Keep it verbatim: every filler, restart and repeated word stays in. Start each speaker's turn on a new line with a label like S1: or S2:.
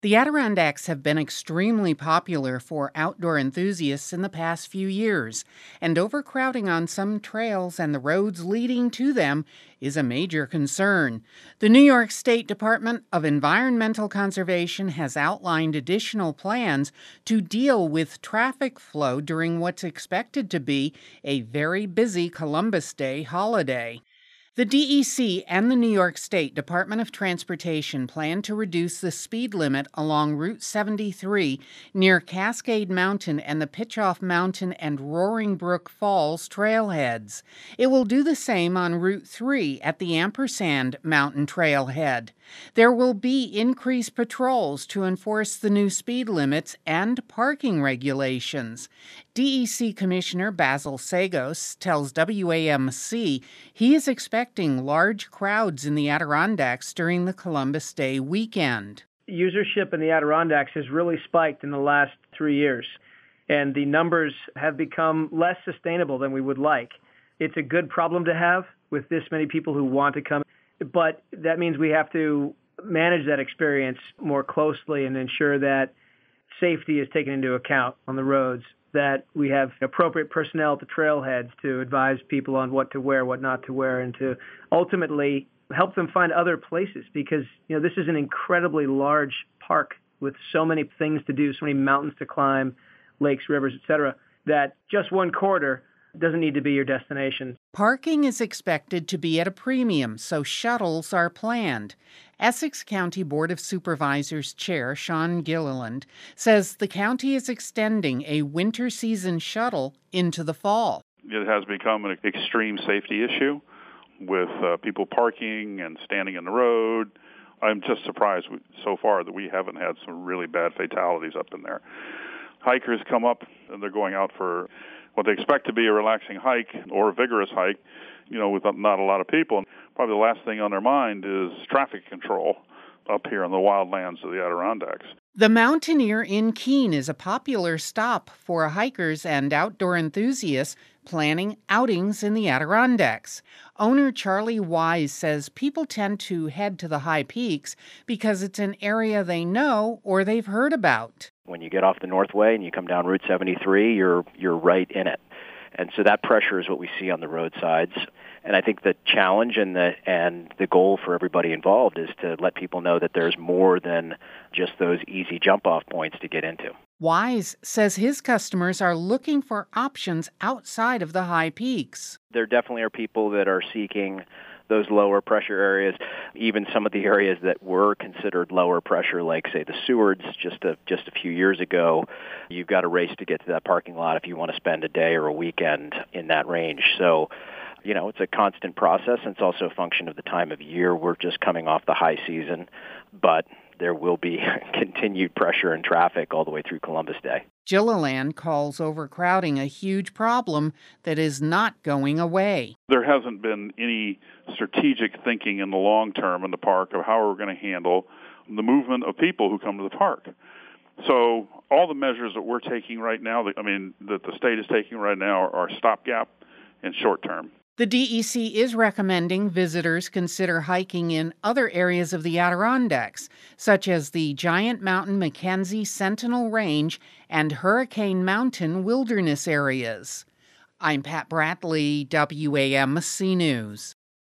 S1: The Adirondacks have been extremely popular for outdoor enthusiasts in the past few years, and overcrowding on some trails and the roads leading to them is a major concern. The New York State Department of Environmental Conservation has outlined additional plans to deal with traffic flow during what's expected to be a very busy Columbus Day holiday. The D E C and the New York State Department of Transportation plan to reduce the speed limit along Route seventy-three near Cascade Mountain and the Pitchoff Mountain and Roaring Brook Falls trailheads. It will do the same on Route three at the Ampersand Mountain trailhead. There will be increased patrols to enforce the new speed limits and parking regulations. D E C Commissioner Basil Sagos tells W A M C he is expecting large crowds in the Adirondacks during the Columbus Day weekend.
S2: Usership in the Adirondacks has really spiked in the last three years, and the numbers have become less sustainable than we would like. It's a good problem to have with this many people who want to come, but that means we have to manage that experience more closely and ensure that safety is taken into account on the roads, that we have appropriate personnel at the trailheads to advise people on what to wear, what not to wear, and to ultimately help them find other places, because you know this is an incredibly large park with so many things to do, so many mountains to climb, lakes, rivers, et cetera, that just one corridor doesn't need to be your destination.
S1: Parking is expected to be at a premium, so shuttles are planned. Essex County Board of Supervisors Chair Sean Gilliland says the county is extending a winter season shuttle into the fall.
S3: It has become an extreme safety issue with uh, people parking and standing in the road. I'm just surprised so far that we haven't had some really bad fatalities up in there. Hikers come up and they're going out for what they expect to be a relaxing hike or a vigorous hike, you know, with not a lot of people. Probably the last thing on their mind is traffic control up here in the wildlands of the Adirondacks.
S1: The Mountaineer in Keene is a popular stop for hikers and outdoor enthusiasts planning outings in the Adirondacks. Owner Charlie Wise says people tend to head to the high peaks because it's an area they know or they've heard about.
S4: When you get off the Northway and you come down Route seventy-three, you're you're right in it. And so that pressure is what we see on the roadsides. And I think the challenge and the and the goal for everybody involved is to let people know that there's more than just those easy jump-off points to get into.
S1: Wise says his customers are looking for options outside of the high peaks.
S4: There definitely are people that are seeking those lower pressure areas, even some of the areas that were considered lower pressure, like, say, the Sewards just a, just a few years ago. You've got a race to get to that parking lot if you want to spend a day or a weekend in that range. So, you know, it's a constant process, and it's also a function of the time of year. We're just coming off the high season, but there will be continued pressure and traffic all the way through Columbus Day.
S1: Gilliland calls overcrowding a huge problem that is not going away.
S3: There hasn't been any strategic thinking in the long term in the park of how we're going to handle the movement of people who come to the park. So all the measures that we're taking right now, I mean, that the state is taking right now are stopgap and short term.
S1: The D E C is recommending visitors consider hiking in other areas of the Adirondacks, such as the Giant Mountain Mackenzie Sentinel Range and Hurricane Mountain wilderness areas. I'm Pat Bradley, W A M C News.